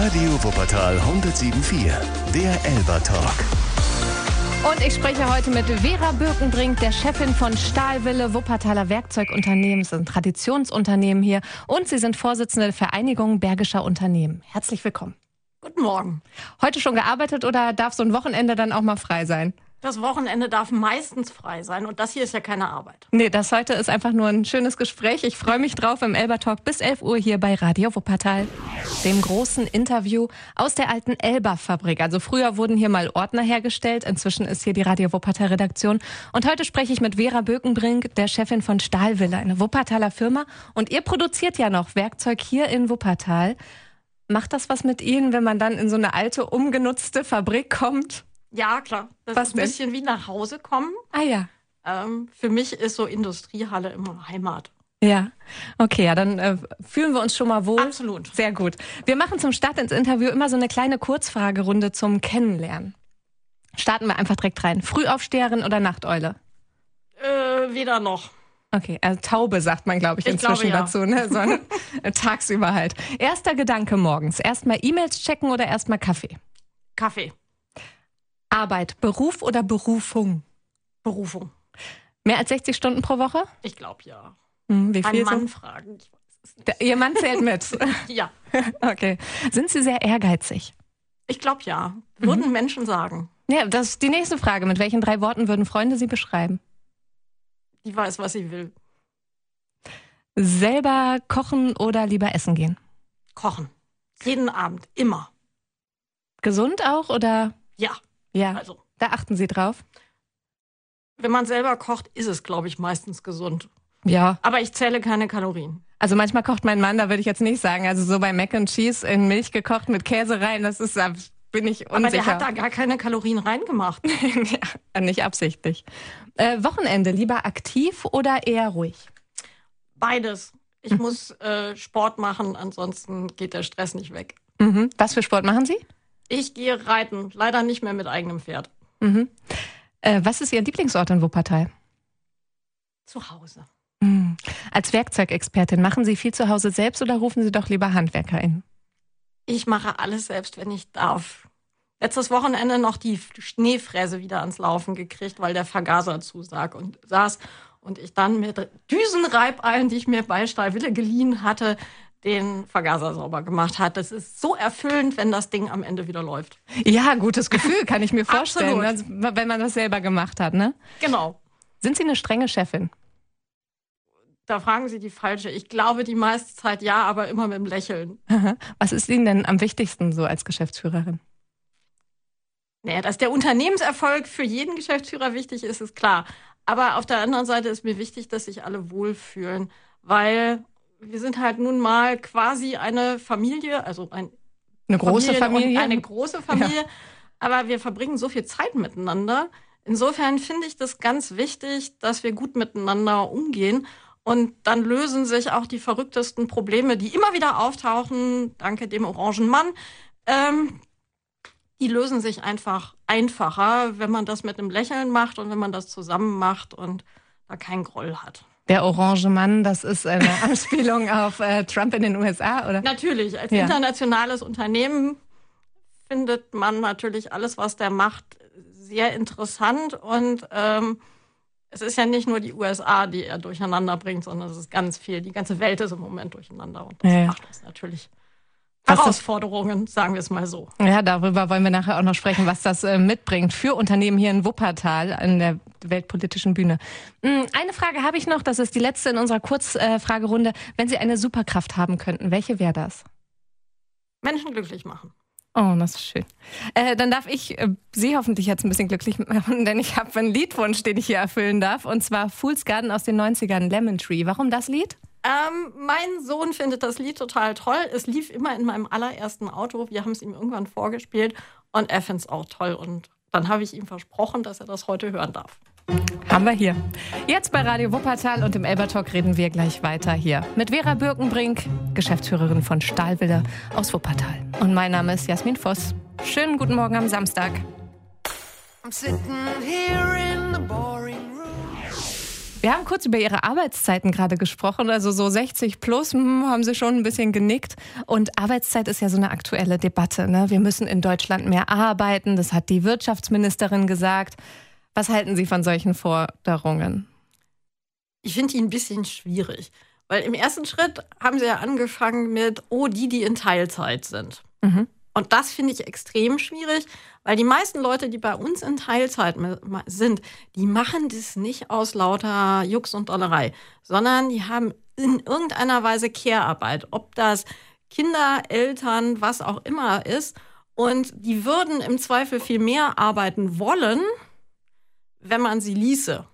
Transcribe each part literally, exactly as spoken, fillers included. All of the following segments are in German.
Radio Wuppertal hundertsieben Komma vier, der Elba Talk. Und ich spreche heute mit Vera Birkenbrink, der Chefin von Stahlwille, Wuppertaler Werkzeugunternehmen. Es ist ein Traditionsunternehmen hier. Und Sie sind Vorsitzende der Vereinigung Bergischer Unternehmen. Herzlich willkommen. Guten Morgen. Heute schon gearbeitet oder darf so ein Wochenende dann auch mal frei sein? Das Wochenende darf meistens frei sein und das hier ist ja keine Arbeit. Nee, das heute ist einfach nur ein schönes Gespräch. Ich freue mich drauf im Elba Talk bis elf Uhr hier bei Radio Wuppertal. Dem großen Interview aus der alten Elba-Fabrik. Also früher wurden hier mal Ordner hergestellt, inzwischen ist hier die Radio Wuppertal Redaktion. Und heute spreche ich mit Vera Birkenbrink, der Chefin von Stahlwille, eine Wuppertaler Firma. Und ihr produziert ja noch Werkzeug hier in Wuppertal. Macht das was mit Ihnen, wenn man dann in so eine alte, umgenutzte Fabrik kommt? Ja, klar. Das Was ist ein denn? bisschen wie nach Hause kommen. Ah ja. Ähm, für mich ist so Industriehalle immer Heimat. Ja, okay, ja, dann äh, fühlen wir uns schon mal wohl. Absolut. Sehr gut. Wir machen zum Start ins Interview immer so eine kleine Kurzfragerunde zum Kennenlernen. Starten wir einfach direkt rein. Frühaufsteherin oder Nachteule? Äh, weder noch. Okay, also Taube sagt man, glaube ich, Ich inzwischen glaube, ja. dazu, ne? So, äh, tagsüber halt. Erster Gedanke morgens. Erstmal E-Mails checken oder erstmal Kaffee? Kaffee. Arbeit, Beruf oder Berufung? Berufung. Mehr als sechzig Stunden pro Woche? Ich glaube ja. Hm, wie Mein viel Mann so? fragen. Ich weiß es nicht. Der, Ihr Mann zählt mit. Ja, Okay. Sind Sie sehr ehrgeizig? ich glaube ja. Würden Menschen sagen. Ja, das ist die nächste Frage. Mit welchen drei Worten würden Freunde Sie beschreiben? Die weiß, was sie will. Selber kochen oder lieber essen gehen? Kochen. Jeden Abend. Immer. Gesund auch oder? Ja. Ja, Also, da achten Sie drauf. wenn man selber kocht, ist es, glaube ich, meistens gesund. Ja. Aber ich zähle keine Kalorien. Also manchmal kocht mein Mann, da würde ich jetzt nicht sagen. Also so bei Mac and Cheese in Milch gekocht mit Käse rein, das ist, da bin ich unsicher. Aber der hat da gar keine Kalorien reingemacht. Ja, nicht absichtlich. Äh, Wochenende, lieber aktiv oder eher ruhig? Beides. Ich muss äh, Sport machen, ansonsten geht der Stress nicht weg. Mhm. Was für Sport machen Sie? Ich gehe reiten, leider nicht mehr mit eigenem Pferd. Mhm. Äh, was ist Ihr Lieblingsort in Wuppertal? Zu Hause. Mhm. Als Werkzeugexpertin, machen Sie viel zu Hause selbst oder rufen Sie doch lieber Handwerker in? Ich mache alles selbst, wenn ich darf. Letztes Wochenende noch die Schneefräse wieder ans Laufen gekriegt, weil der Vergaser zusag und saß. Und ich dann mit Düsenreibeilen, die ich mir bei Stahlwille geliehen hatte, den Vergaser sauber gemacht hat. Das ist so erfüllend, wenn das Ding am Ende wieder läuft. Ja, gutes Gefühl, kann ich mir vorstellen, Absolut. also, wenn man das selber gemacht hat, ne? Genau. Sind Sie eine strenge Chefin? Da fragen Sie die falsche. Ich glaube die meiste Zeit ja, aber immer mit dem Lächeln. Was ist Ihnen denn am wichtigsten so als Geschäftsführerin? Naja, dass der Unternehmenserfolg für jeden Geschäftsführer wichtig ist, ist klar. Aber auf der anderen Seite ist mir wichtig, dass sich alle wohlfühlen, weil wir sind halt nun mal quasi eine Familie, also ein Eine große Familie? und eine große Familie, ja. Aber wir verbringen so viel Zeit miteinander. Insofern finde ich das ganz wichtig, dass wir gut miteinander umgehen. Und dann lösen sich auch die verrücktesten Probleme, die immer wieder auftauchen, danke dem orangen Mann, ähm, die lösen sich einfach einfacher, wenn man das mit einem Lächeln macht und wenn man das zusammen macht und da keinen Groll hat. Der orange Mann, das ist eine Anspielung auf äh, Trump in den U S A, oder? Natürlich, als Ja. internationales Unternehmen findet man natürlich alles, was der macht, sehr interessant. Und ähm, es ist ja nicht nur die U S A, die er durcheinander bringt, sondern es ist ganz viel. Die ganze Welt ist im Moment durcheinander und das Ja, ja. macht uns natürlich Was das- Herausforderungen, sagen wir es mal so. Ja, darüber wollen wir nachher auch noch sprechen, was das äh, mitbringt für Unternehmen hier in Wuppertal an der weltpolitischen Bühne. Mm, Eine Frage habe ich noch, das ist die letzte in unserer Kurzfragerunde. Wenn Sie eine Superkraft haben könnten, welche wäre das? Menschen glücklich machen. Oh, das ist schön. Äh, dann darf ich äh, Sie hoffentlich jetzt ein bisschen glücklich machen, denn ich habe einen Liedwunsch, den ich hier erfüllen darf. Und zwar Fool's Garden aus den neunzigern, Lemon Tree. Warum das Lied? Ähm, mein Sohn findet das Lied total toll. Es lief immer in meinem allerersten Auto. Wir haben es ihm irgendwann vorgespielt und er findet es auch toll. Und dann habe ich ihm versprochen, dass er das heute hören darf. Haben wir hier. Jetzt bei Radio Wuppertal und im Elba Talk reden wir gleich weiter hier mit Vera Birkenbrink, Geschäftsführerin von Stahlwille aus Wuppertal. Und mein Name ist Jasmin Voss. Schönen guten Morgen am Samstag. I'm sitting here in the boring room. Wir haben kurz über Ihre Arbeitszeiten gerade gesprochen, also so sechzig plus hm, haben Sie schon ein bisschen genickt. Und Arbeitszeit ist ja so eine aktuelle Debatte, ne? Wir müssen in Deutschland mehr arbeiten, das hat die Wirtschaftsministerin gesagt. Was halten Sie von solchen Forderungen? Ich finde die ein bisschen schwierig, weil im ersten Schritt haben Sie ja angefangen mit, oh, die, die in Teilzeit sind. Mhm. Und das finde ich extrem schwierig, weil die meisten Leute, die bei uns in Teilzeit sind, die machen das nicht aus lauter Jux und Dollerei, sondern die haben in irgendeiner Weise Care-Arbeit, ob das Kinder, Eltern, was auch immer ist. Und die würden im Zweifel viel mehr arbeiten wollen, wenn man sie ließe.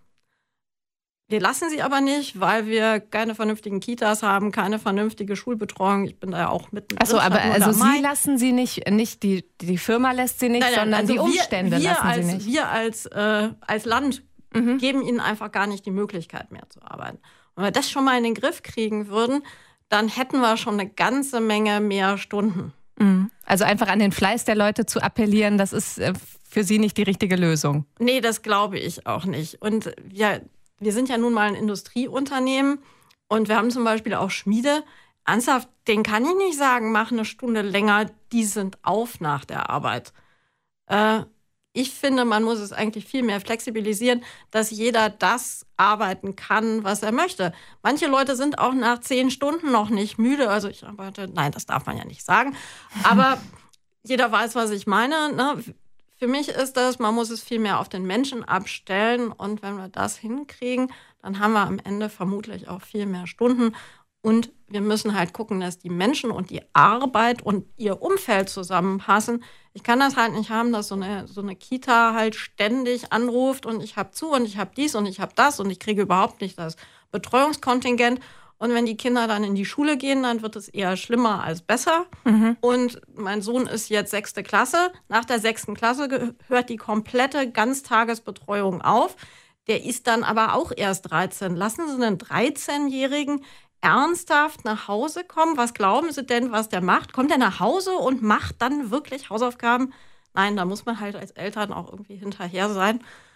Wir lassen sie aber nicht, weil wir keine vernünftigen Kitas haben, keine vernünftige Schulbetreuung. Ich bin da ja auch mitten. Achso, aber also Sie lassen sie nicht, nicht die, die Firma lässt sie nicht, nein, nein, sondern also die Umstände wir, wir lassen als, sie nicht. Wir als, äh, als Land mhm. geben ihnen einfach gar nicht die Möglichkeit mehr zu arbeiten. Wenn wir das schon mal in den Griff kriegen würden, dann hätten wir schon eine ganze Menge mehr Stunden. Mhm. Also einfach an den Fleiß der Leute zu appellieren, das ist äh, für Sie nicht die richtige Lösung. Nee, das glaube ich auch nicht. Und ja, wir sind ja nun mal ein Industrieunternehmen und wir haben zum Beispiel auch Schmiede. Ernsthaft, den kann ich nicht sagen, mach eine Stunde länger, die sind auf nach der Arbeit. Äh, ich finde, man muss es eigentlich viel mehr flexibilisieren, dass jeder das arbeiten kann, was er möchte. Manche Leute sind auch nach zehn Stunden noch nicht müde. Also ich arbeite, nein, das darf man ja nicht sagen. Aber jeder weiß, was ich meine, ne? Für mich ist das, man muss es viel mehr auf den Menschen abstellen und wenn wir das hinkriegen, dann haben wir am Ende vermutlich auch viel mehr Stunden und wir müssen halt gucken, dass die Menschen und die Arbeit und ihr Umfeld zusammenpassen. Ich kann das halt nicht haben, dass so eine, so eine Kita halt ständig anruft und ich habe zu und ich habe dies und ich habe das und ich kriege überhaupt nicht das Betreuungskontingent. Und wenn die Kinder dann in die Schule gehen, dann wird es eher schlimmer als besser. Mhm. Und mein Sohn ist jetzt sechste Klasse. Nach der sechsten Klasse hört die komplette Ganztagesbetreuung auf. Der ist dann aber auch erst dreizehn. Lassen Sie einen dreizehnjährigen ernsthaft nach Hause kommen? Was glauben Sie denn, was der macht? Kommt er nach Hause und macht dann wirklich Hausaufgaben? Nein, da muss man halt als Eltern auch irgendwie hinterher sein.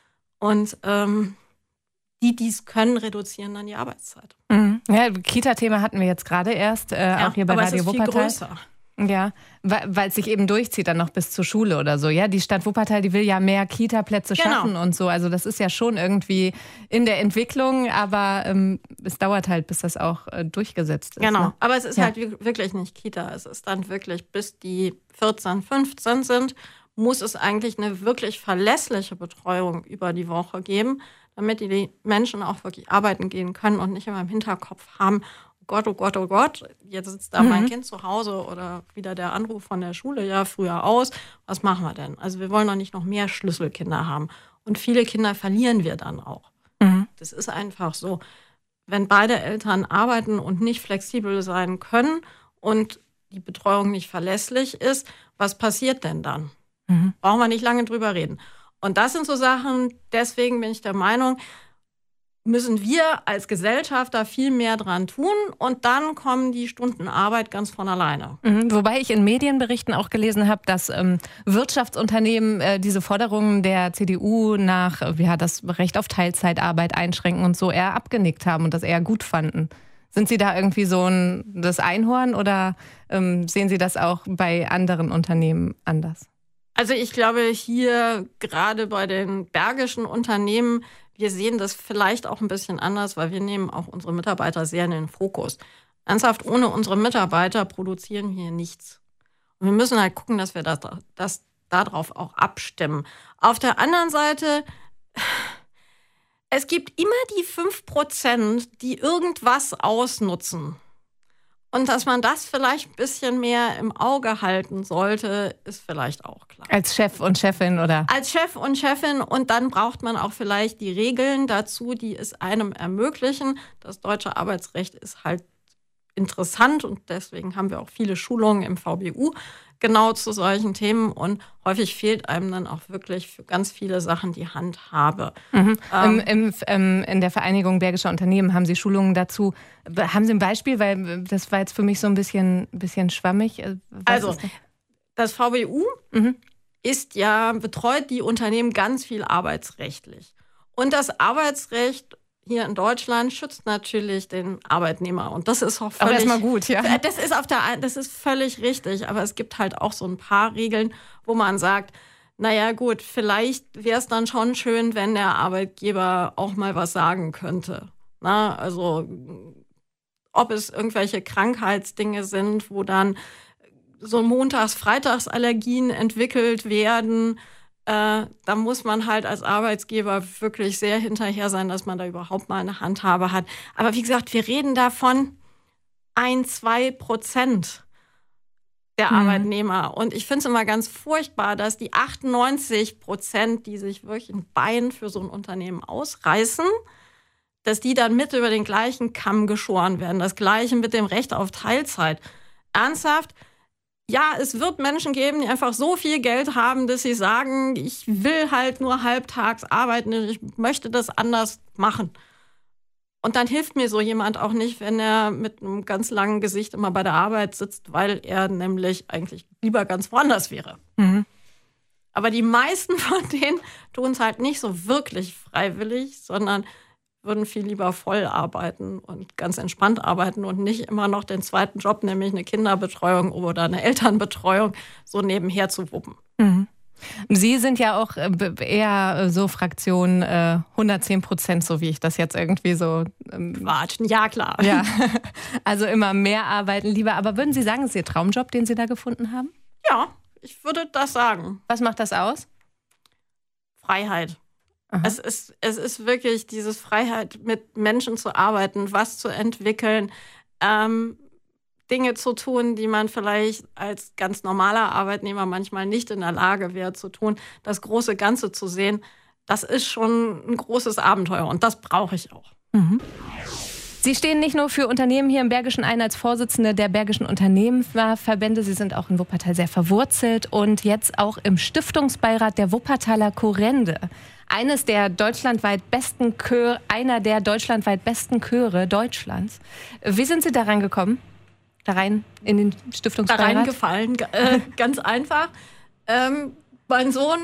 Und ähm, die, die es können, reduzieren dann die Arbeitszeit. Mhm. Ja, Kita-Thema hatten wir jetzt gerade erst, äh, ja, auch hier bei aber Radio es ist Wuppertal. Viel größer. Ja, weil es sich eben durchzieht dann noch bis zur Schule oder so. Ja, die Stadt Wuppertal, die will ja mehr Kita-Plätze genau. schaffen und so. Also das ist ja schon irgendwie in der Entwicklung, aber ähm, es dauert halt, bis das auch äh, durchgesetzt ist. Genau, ne? aber es ist ja. halt wirklich nicht Kita. Es ist dann wirklich, bis die vierzehn, fünfzehn sind, muss es eigentlich eine wirklich verlässliche Betreuung über die Woche geben, damit die Menschen auch wirklich arbeiten gehen können und nicht immer im Hinterkopf haben, oh Gott, oh Gott, oh Gott, jetzt sitzt da mhm. mein Kind zu Hause oder wieder der Anruf von der Schule, ja, früher aus. Was machen wir denn? Also wir wollen doch nicht noch mehr Schlüsselkinder haben. Und viele Kinder verlieren wir dann auch. Mhm. Das ist einfach so. Wenn beide Eltern arbeiten und nicht flexibel sein können und die Betreuung nicht verlässlich ist, was passiert denn dann? Mhm. Brauchen wir nicht lange drüber reden. Und das sind so Sachen, deswegen bin ich der Meinung, müssen wir als Gesellschaft da viel mehr dran tun und dann kommen die Stunden Arbeit ganz von alleine. Mhm, wobei ich in Medienberichten auch gelesen habe, dass ähm, Wirtschaftsunternehmen äh, diese Forderungen der C D U nach äh, ja, das Recht auf Teilzeitarbeit einschränken und so eher abgenickt haben und das eher gut fanden. Sind Sie da irgendwie so ein das Einhorn oder ähm, sehen Sie das auch bei anderen Unternehmen anders? Also ich glaube hier gerade bei den bergischen Unternehmen, wir sehen das vielleicht auch ein bisschen anders, weil wir nehmen auch unsere Mitarbeiter sehr in den Fokus. Ernsthaft, ohne unsere Mitarbeiter produzieren wir hier nichts. Und wir müssen halt gucken, dass wir das, das darauf auch abstimmen. Auf der anderen Seite, es gibt immer die fünf Prozent, die irgendwas ausnutzen. Und dass man das vielleicht ein bisschen mehr im Auge halten sollte, ist vielleicht auch klar. Als Chef und Chefin, oder? Als Chef und Chefin. Und dann braucht man auch vielleicht die Regeln dazu, die es einem ermöglichen. Das deutsche Arbeitsrecht ist halt interessant und deswegen haben wir auch viele Schulungen im V B U genau zu solchen Themen. Und häufig fehlt einem dann auch wirklich für ganz viele Sachen die Handhabe. Mhm. Ähm, Im, im, in der Vereinigung Bergischer Unternehmen haben Sie Schulungen dazu. Haben Sie ein Beispiel? Weil das war jetzt für mich so ein bisschen, bisschen schwammig. Was also, das? das V B U mhm. ist ja, betreut die Unternehmen ganz viel arbeitsrechtlich. Und das Arbeitsrecht hier in Deutschland schützt natürlich den Arbeitnehmer. Und das ist auch völlig... Aber erstmal gut, ja. Das ist, auf der, das ist völlig richtig. Aber es gibt halt auch so ein paar Regeln, wo man sagt, naja gut, vielleicht wäre es dann schon schön, wenn der Arbeitgeber auch mal was sagen könnte. Na, also ob es irgendwelche Krankheitsdinge sind, wo dann so Montags-Freitagsallergien entwickelt werden, äh, da muss man halt als Arbeitgeber wirklich sehr hinterher sein, dass man da überhaupt mal eine Handhabe hat. Aber wie gesagt, wir reden davon ein, zwei Prozent der mhm. Arbeitnehmer. Und ich finde es immer ganz furchtbar, dass die achtundneunzig Prozent, die sich wirklich ein Bein für so ein Unternehmen ausreißen, dass die dann mit über den gleichen Kamm geschoren werden. Das Gleiche mit dem Recht auf Teilzeit. Ernsthaft? Ja, es wird Menschen geben, die einfach so viel Geld haben, dass sie sagen, ich will halt nur halbtags arbeiten, ich möchte das anders machen. Und dann hilft mir so jemand auch nicht, wenn er mit einem ganz langen Gesicht immer bei der Arbeit sitzt, weil er nämlich eigentlich lieber ganz woanders wäre. Mhm. Aber die meisten von denen tun es halt nicht so wirklich freiwillig, sondern würden viel lieber voll arbeiten und ganz entspannt arbeiten und nicht immer noch den zweiten Job, nämlich eine Kinderbetreuung oder eine Elternbetreuung, so nebenher zu wuppen. Mhm. Sie sind ja auch eher so Fraktion äh, hundertzehn Prozent, so wie ich das jetzt irgendwie so... Ähm, Quatschen, ja klar. Ja. Also immer mehr arbeiten lieber. Aber würden Sie sagen, es ist Ihr Traumjob, den Sie da gefunden haben? Ja, ich würde das sagen. Was macht das aus? Freiheit. Es ist, es ist wirklich dieses Freiheit, mit Menschen zu arbeiten, was zu entwickeln, ähm, Dinge zu tun, die man vielleicht als ganz normaler Arbeitnehmer manchmal nicht in der Lage wäre zu tun. Das große Ganze zu sehen, das ist schon ein großes Abenteuer und das brauche ich auch. Mhm. Sie stehen nicht nur für Unternehmen hier im Bergischen ein als Vorsitzende der Bergischen Unternehmerverbände, Sie sind auch in Wuppertal sehr verwurzelt und jetzt auch im Stiftungsbeirat der Wuppertaler Kurrende. Eines der deutschlandweit besten Chöre, einer der deutschlandweit besten Chöre Deutschlands. Wie sind Sie da reingekommen? Da rein in den Stiftungsbeirat? Da reingefallen, äh, ganz einfach. Ähm, mein Sohn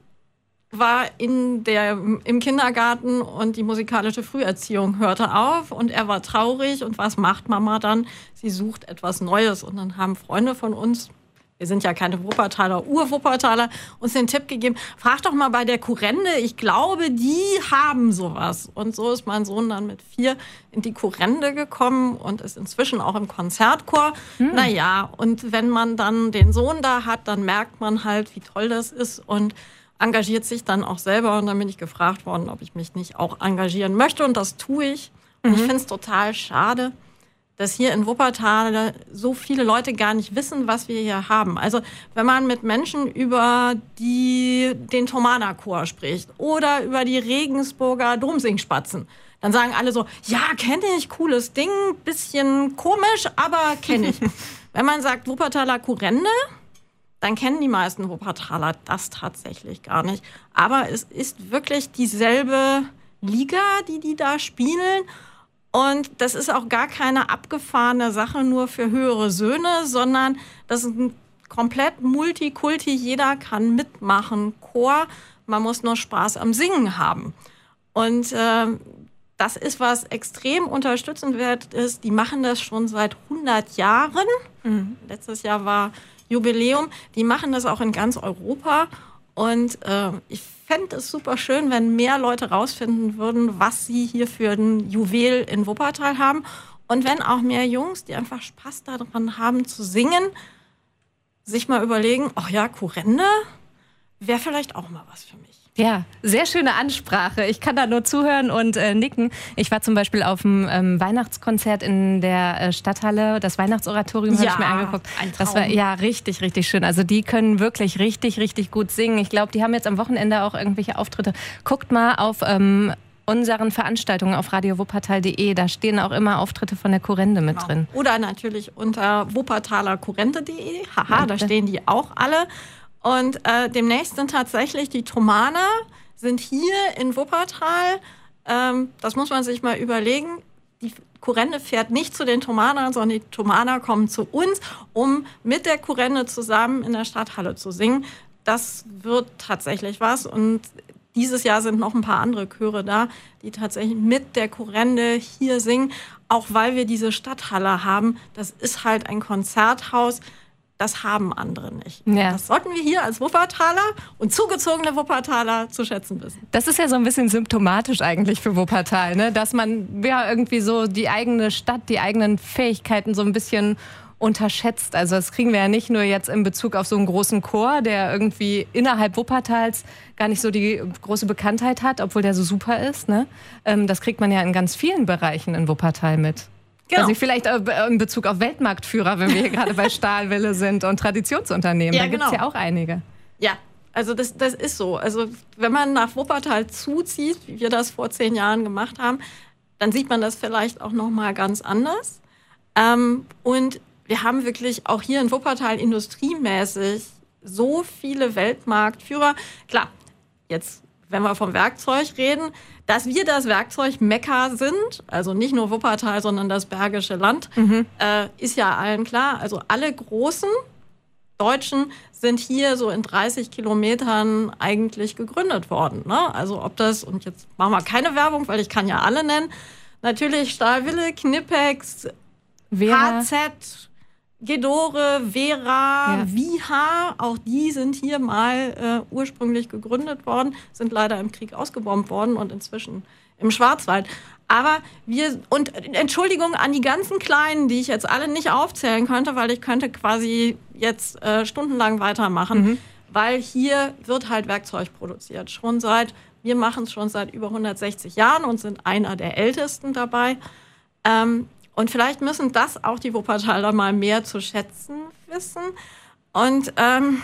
war in der, im Kindergarten und die musikalische Früherziehung hörte auf und er war traurig. Und was macht Mama dann? Sie sucht etwas Neues. Und dann haben Freunde von uns, wir sind ja keine Wuppertaler, Ur-Wuppertaler, uns den Tipp gegeben, frag doch mal bei der Kurrende, ich glaube, die haben sowas. Und so ist mein Sohn dann mit vier in die Kurrende gekommen und ist inzwischen auch im Konzertchor. Hm. Naja, und wenn man dann den Sohn da hat, dann merkt man halt, wie toll das ist und engagiert sich dann auch selber. Und dann bin ich gefragt worden, ob ich mich nicht auch engagieren möchte. Und das tue ich. Und mhm. ich finde es total schade, dass hier in Wuppertal so viele Leute gar nicht wissen, was wir hier haben. Also wenn man mit Menschen über die, den Thomanerchor spricht oder über die Regensburger Domsingspatzen, dann sagen alle so, ja, kenne ich, cooles Ding, bisschen komisch, aber kenne ich. Wenn man sagt Wuppertaler Kurrende, dann kennen die meisten Wuppertaler das tatsächlich gar nicht. Aber es ist wirklich dieselbe Liga, die die da spielen. Und das ist auch gar keine abgefahrene Sache nur für höhere Söhne, sondern das ist ein komplett Multikulti. Jeder kann mitmachen, Chor. Man muss nur Spaß am Singen haben. Und äh, das ist, was extrem unterstützenswert ist. Die machen das schon seit hundert Jahren. Mhm. Letztes Jahr war Jubiläum. Die machen das auch in ganz Europa. Und äh, ich fände es super schön, wenn mehr Leute rausfinden würden, was sie hier für ein Juwel in Wuppertal haben. Und wenn auch mehr Jungs, die einfach Spaß daran haben zu singen, sich mal überlegen, ach ja, Kurrende wäre vielleicht auch mal was für mich. Ja, sehr schöne Ansprache. Ich kann da nur zuhören und äh, nicken. Ich war zum Beispiel auf dem ähm, Weihnachtskonzert in der äh, Stadthalle. Das Weihnachtsoratorium habe ja, ich mir angeguckt. Ein Traum. Das war ja richtig, richtig schön. Also die können wirklich richtig, richtig gut singen. Ich glaube, die haben jetzt am Wochenende auch irgendwelche Auftritte. Guckt mal auf ähm, unseren Veranstaltungen auf radio wuppertal punkt de. Da stehen auch immer Auftritte von der Kurrende mit genau. drin. Oder natürlich unter wuppertaler kurrende punkt de. Haha, da stehen die auch alle. Und äh, demnächst sind tatsächlich die Thomaner sind hier in Wuppertal. Ähm, das muss man sich mal überlegen. Die Kurrende fährt nicht zu den Thomanern, sondern die Thomaner kommen zu uns, um mit der Kurrende zusammen in der Stadthalle zu singen. Das wird tatsächlich was. Und dieses Jahr sind noch ein paar andere Chöre da, die tatsächlich mit der Kurrende hier singen, auch weil wir diese Stadthalle haben. Das ist halt ein Konzerthaus. Das haben andere nicht. Ja. Das sollten wir hier als Wuppertaler und zugezogene Wuppertaler zu schätzen wissen. Das ist ja so ein bisschen symptomatisch eigentlich für Wuppertal, ne? Dass man ja irgendwie so die eigene Stadt, die eigenen Fähigkeiten so ein bisschen unterschätzt. Also das kriegen wir ja nicht nur jetzt in Bezug auf so einen großen Chor, der irgendwie innerhalb Wuppertals gar nicht so die große Bekanntheit hat, obwohl der so super ist, ne? Das kriegt man ja in ganz vielen Bereichen in Wuppertal mit. Genau. Also vielleicht in Bezug auf Weltmarktführer, wenn wir hier gerade bei Stahlwille sind und Traditionsunternehmen. Ja, da gibt es genau. ja auch einige. Ja, also das, das ist so. Also wenn man nach Wuppertal zuzieht, wie wir das vor zehn Jahren gemacht haben, dann sieht man das vielleicht auch noch mal ganz anders. Ähm, und wir haben wirklich auch hier in Wuppertal industriemäßig so viele Weltmarktführer. Klar, jetzt, wenn wir vom Werkzeug reden, dass wir das Werkzeug-Mekka sind, also nicht nur Wuppertal, sondern das Bergische Land, mhm. äh, ist ja allen klar. Also alle großen Deutschen sind hier so in dreißig Kilometern eigentlich gegründet worden. Ne? Also ob das, und jetzt machen wir keine Werbung, weil ich kann ja alle nennen, natürlich Stahlwille, Knipex, H Z, Gedore, Vera, ja. Viha, auch die sind hier mal äh, ursprünglich gegründet worden, sind leider im Krieg ausgebombt worden und inzwischen im Schwarzwald. Aber wir, und Entschuldigung an die ganzen Kleinen, die ich jetzt alle nicht aufzählen könnte, weil ich könnte quasi jetzt äh, stundenlang weitermachen, mhm. weil hier wird halt Werkzeug produziert. Schon seit, wir machen es schon seit über hundertsechzig Jahren und sind einer der Ältesten dabei. Ähm, Und vielleicht müssen das auch die Wuppertaler mal mehr zu schätzen wissen. Und ähm,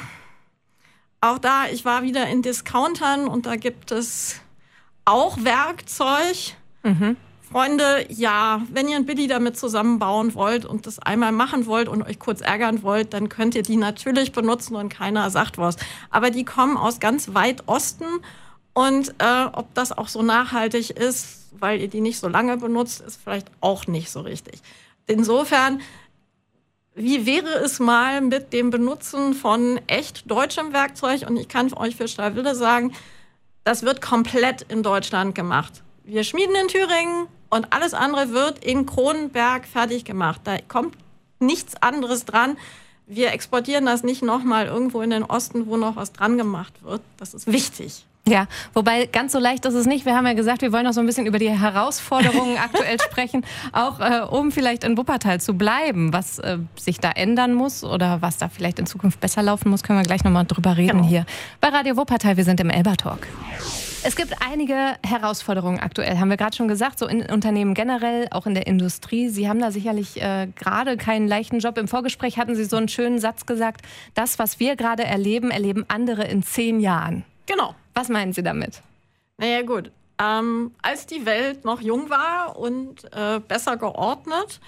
auch da, ich war wieder in Discountern und da gibt es auch Werkzeug. Mhm. Freunde, ja, wenn ihr ein Billy damit zusammenbauen wollt und das einmal machen wollt und euch kurz ärgern wollt, dann könnt ihr die natürlich benutzen und keiner sagt was. Aber die kommen aus ganz weit Osten und äh, ob das auch so nachhaltig ist, weil ihr die nicht so lange benutzt, ist vielleicht auch nicht so richtig. Insofern, wie wäre es mal mit dem Benutzen von echt deutschem Werkzeug? Und ich kann euch für Stahlwille sagen, das wird komplett in Deutschland gemacht. Wir schmieden in Thüringen und alles andere wird in Kronenberg fertig gemacht. Da kommt nichts anderes dran. Wir exportieren das nicht nochmal irgendwo in den Osten, wo noch was dran gemacht wird. Das ist wichtig. Ja, wobei ganz so leicht ist es nicht. Wir haben ja gesagt, wir wollen noch so ein bisschen über die Herausforderungen aktuell sprechen, auch äh, um vielleicht in Wuppertal zu bleiben. Was äh, sich da ändern muss oder was da vielleicht in Zukunft besser laufen muss, können wir gleich nochmal drüber reden genau. hier bei Radio Wuppertal. Wir sind im Elba-Talk. Es gibt einige Herausforderungen aktuell, haben wir gerade schon gesagt, so in Unternehmen generell, auch in der Industrie. Sie haben da sicherlich äh, gerade keinen leichten Job. Im Vorgespräch hatten Sie so einen schönen Satz gesagt, das, was wir gerade erleben, erleben andere in zehn Jahren. Genau. Was meinen Sie damit? Naja gut, ähm, als die Welt noch jung war und äh, besser geordnet,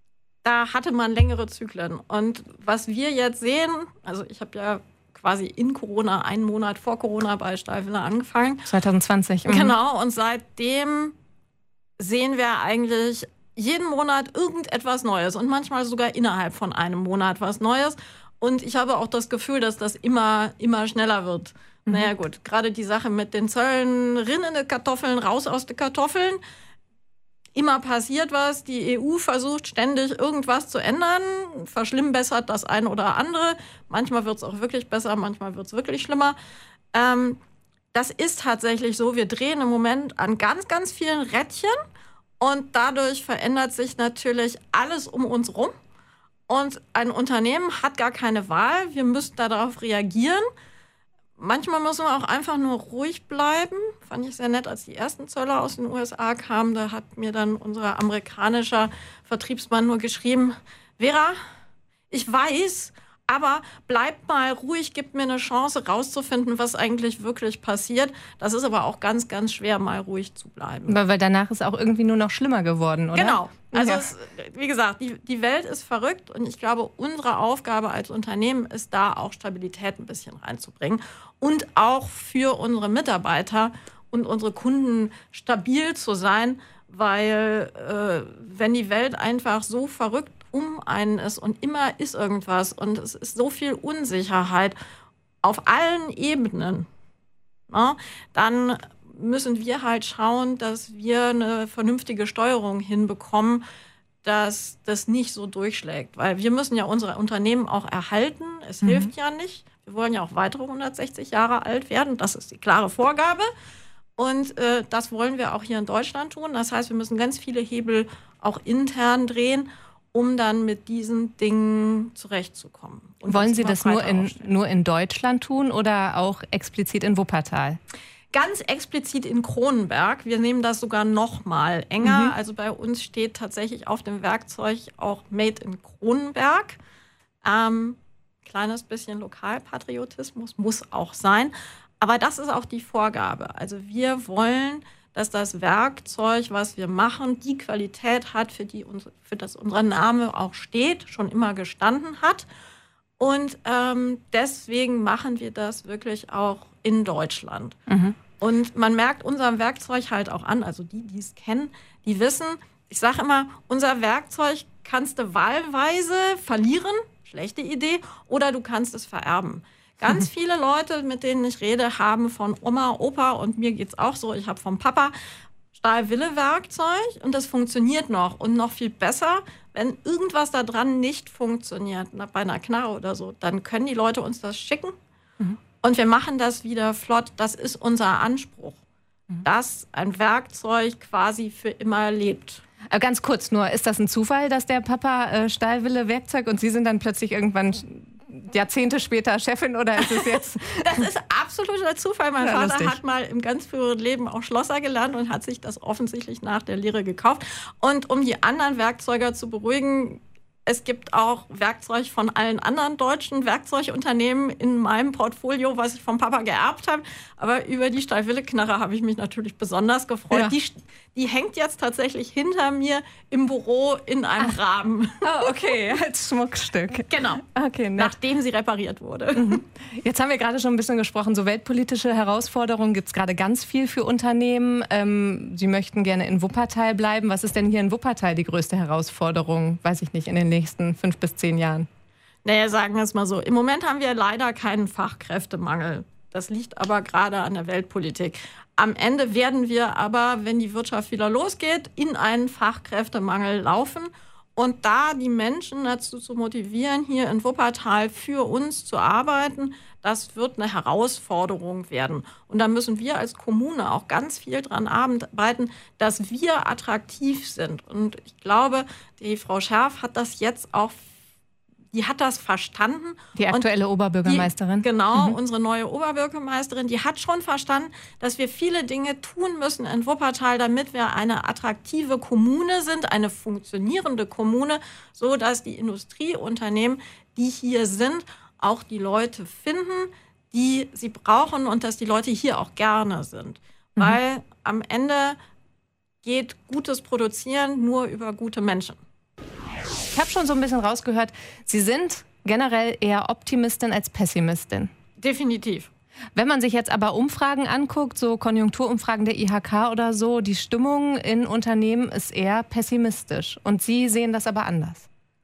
da hatte man längere Zyklen. Und was wir jetzt sehen, also ich habe ja quasi in Corona, einen Monat vor Corona bei Stahlwille angefangen. zwanzig zwanzig. Mhm. Genau, und seitdem sehen wir eigentlich jeden Monat irgendetwas Neues und manchmal sogar innerhalb von einem Monat was Neues. Und ich habe auch das Gefühl, dass das immer, immer schneller wird. Mhm. Naja gut, gerade die Sache mit den Zöllen, rinnende Kartoffeln, raus aus den Kartoffeln. Immer passiert was, die E U versucht ständig irgendwas zu ändern, verschlimmbessert das eine oder andere. Manchmal wird es auch wirklich besser, manchmal wird es wirklich schlimmer. Ähm, das ist tatsächlich so, wir drehen im Moment an ganz, ganz vielen Rädchen und dadurch verändert sich natürlich alles um uns rum. Und ein Unternehmen hat gar keine Wahl, wir müssen darauf reagieren. Manchmal müssen wir auch einfach nur ruhig bleiben. Fand ich sehr nett, als die ersten Zöller aus den U S A kamen. Da hat mir dann unser amerikanischer Vertriebsmann nur geschrieben, Vera, ich weiß, aber bleib mal ruhig, gib mir eine Chance rauszufinden, was eigentlich wirklich passiert. Das ist aber auch ganz, ganz schwer, mal ruhig zu bleiben. Weil, weil danach ist auch irgendwie nur noch schlimmer geworden, oder? Genau. Also ja. es, wie gesagt, die, die Welt ist verrückt und ich glaube, unsere Aufgabe als Unternehmen ist da auch Stabilität ein bisschen reinzubringen und auch für unsere Mitarbeiter und unsere Kunden stabil zu sein, weil äh, wenn die Welt einfach so verrückt um einen ist und immer ist irgendwas und es ist so viel Unsicherheit auf allen Ebenen, ne, dann müssen wir halt schauen, dass wir eine vernünftige Steuerung hinbekommen, dass das nicht so durchschlägt. Weil wir müssen ja unsere Unternehmen auch erhalten. Es mhm. hilft ja nicht. Wir wollen ja auch weitere hundertsechzig Jahre alt werden. Das ist die klare Vorgabe. Und äh, das wollen wir auch hier in Deutschland tun. Das heißt, wir müssen ganz viele Hebel auch intern drehen, um dann mit diesen Dingen zurechtzukommen. Und wollen Sie das nur in, nur in Deutschland tun oder auch explizit in Wuppertal? Ganz explizit in Kronenberg. Wir nehmen das sogar noch mal enger. Mhm. Also bei uns steht tatsächlich auf dem Werkzeug auch Made in Kronenberg. Ähm, kleines bisschen Lokalpatriotismus muss auch sein. Aber das ist auch die Vorgabe. Also wir wollen, dass das Werkzeug, was wir machen, die Qualität hat, für die uns, für das unser Name auch steht, schon immer gestanden hat. Und ähm, deswegen machen wir das wirklich auch in Deutschland. Mhm. Und man merkt unserem Werkzeug halt auch an, also die, die es kennen, die wissen, ich sage immer, unser Werkzeug kannst du wahlweise verlieren, schlechte Idee, oder du kannst es vererben. Ganz mhm. viele Leute, mit denen ich rede, haben von Oma, Opa, und mir geht's auch so, ich habe vom Papa Stahl-Wille-Werkzeug und das funktioniert noch und noch viel besser. Wenn irgendwas da dran nicht funktioniert, bei einer Knarre oder so, dann können die Leute uns das schicken mhm. und wir machen das wieder flott. Das ist unser Anspruch, mhm. dass ein Werkzeug quasi für immer lebt. Ganz kurz nur, ist das ein Zufall, dass der Papa äh, Stahlwille-Werkzeug und Sie sind dann plötzlich irgendwann Jahrzehnte später Chefin, oder ist es jetzt? Das ist absoluter Zufall. Mein ja, Vater lustig. hat mal im ganz früheren Leben auch Schlosser gelernt und hat sich das offensichtlich nach der Lehre gekauft. Und um die anderen Werkzeuger zu beruhigen, es gibt auch Werkzeug von allen anderen deutschen Werkzeugunternehmen in meinem Portfolio, was ich vom Papa geerbt habe. Aber über die Stahlwille-Knarre habe ich mich natürlich besonders gefreut. Ja. Die, die hängt jetzt tatsächlich hinter mir im Büro in einem Ach. Rahmen. Oh, okay, als Schmuckstück. Genau, okay, nett. Nachdem sie repariert wurde. Mhm. Jetzt haben wir gerade schon ein bisschen gesprochen, so weltpolitische Herausforderungen gibt es gerade ganz viel für Unternehmen. Ähm, Sie möchten gerne in Wuppertal bleiben. Was ist denn hier in Wuppertal die größte Herausforderung, weiß ich nicht, in den nächsten fünf bis zehn Jahren? Naja, sagen wir es mal so. Im Moment haben wir leider keinen Fachkräftemangel. Das liegt aber gerade an der Weltpolitik. Am Ende werden wir aber, wenn die Wirtschaft wieder losgeht, in einen Fachkräftemangel laufen. Und da die Menschen dazu zu motivieren, hier in Wuppertal für uns zu arbeiten, das wird eine Herausforderung werden. Und da müssen wir als Kommune auch ganz viel dran arbeiten, dass wir attraktiv sind. Und ich glaube, die Frau Scherf hat das jetzt auch, die hat das verstanden. Die aktuelle und Oberbürgermeisterin. Die, genau, mhm. unsere neue Oberbürgermeisterin, die hat schon verstanden, dass wir viele Dinge tun müssen in Wuppertal, damit wir eine attraktive Kommune sind, eine funktionierende Kommune, so dass die Industrieunternehmen, die hier sind, auch die Leute finden, die sie brauchen und dass die Leute hier auch gerne sind. Mhm. Weil am Ende geht gutes Produzieren nur über gute Menschen. Ich habe schon so ein bisschen rausgehört, Sie sind generell eher Optimistin als Pessimistin. Definitiv. Wenn man sich jetzt aber Umfragen anguckt, so Konjunkturumfragen der I H K oder so, die Stimmung in Unternehmen ist eher pessimistisch. Und Sie sehen das aber anders.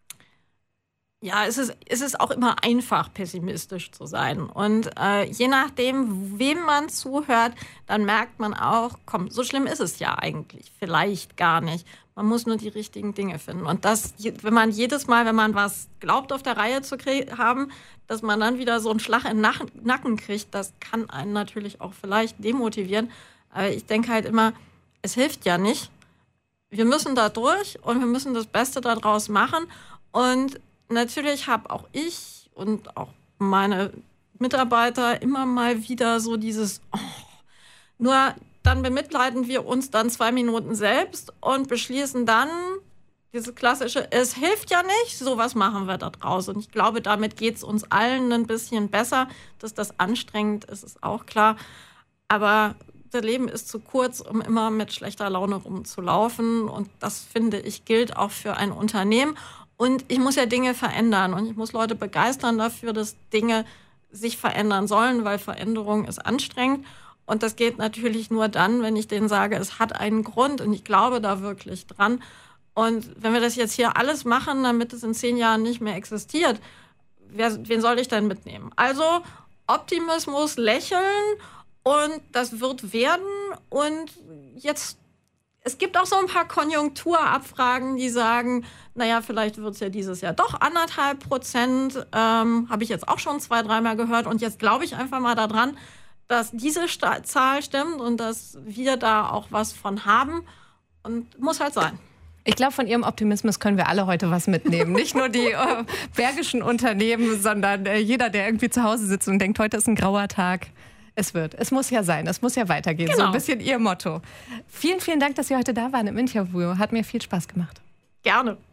Ja, es ist, es ist auch immer einfach, pessimistisch zu sein. Und äh, je nachdem, wem man zuhört, dann merkt man auch, komm, so schlimm ist es ja eigentlich. Vielleicht gar nicht. Man muss nur die richtigen Dinge finden. Und das, wenn man jedes Mal, wenn man was glaubt, auf der Reihe zu haben, dass man dann wieder so einen Schlag in den Nacken kriegt, das kann einen natürlich auch vielleicht demotivieren. Aber ich denke halt immer, es hilft ja nicht. Wir müssen da durch und wir müssen das Beste daraus machen. Und natürlich habe auch ich und auch meine Mitarbeiter immer mal wieder so dieses, oh, nur dann bemitleiden wir uns dann zwei Minuten selbst und beschließen dann diese klassische, es hilft ja nicht, so was machen wir da draus. Und ich glaube, damit geht es uns allen ein bisschen besser. Dass das anstrengend ist, ist auch klar. Aber das Leben ist zu kurz, um immer mit schlechter Laune rumzulaufen. Und das, finde ich, gilt auch für ein Unternehmen. Und ich muss ja Dinge verändern und ich muss Leute begeistern dafür, dass Dinge sich verändern sollen, weil Veränderung ist anstrengend. Und das geht natürlich nur dann, wenn ich denen sage, es hat einen Grund und ich glaube da wirklich dran. Und wenn wir das jetzt hier alles machen, damit es in zehn Jahren nicht mehr existiert, wer, wen soll ich denn mitnehmen? Also Optimismus, Lächeln Und das wird werden. Und jetzt, es gibt auch so ein paar Konjunkturabfragen, die sagen, naja, vielleicht wird es ja dieses Jahr doch anderthalb Prozent. Ähm, habe ich jetzt auch schon zwei, dreimal gehört. Und jetzt glaube ich einfach mal daran, dass diese Sta- Zahl stimmt und dass wir da auch was von haben. Und muss halt sein. Ich glaube, von Ihrem Optimismus können wir alle heute was mitnehmen. Nicht nur die äh, bergischen Unternehmen, sondern äh, jeder, der irgendwie zu Hause sitzt und denkt, heute ist ein grauer Tag. Es wird. Es muss ja sein. Es muss ja weitergehen. Genau. So ein bisschen Ihr Motto. Vielen, vielen Dank, dass Sie heute da waren im Interview. Hat mir viel Spaß gemacht. Gerne.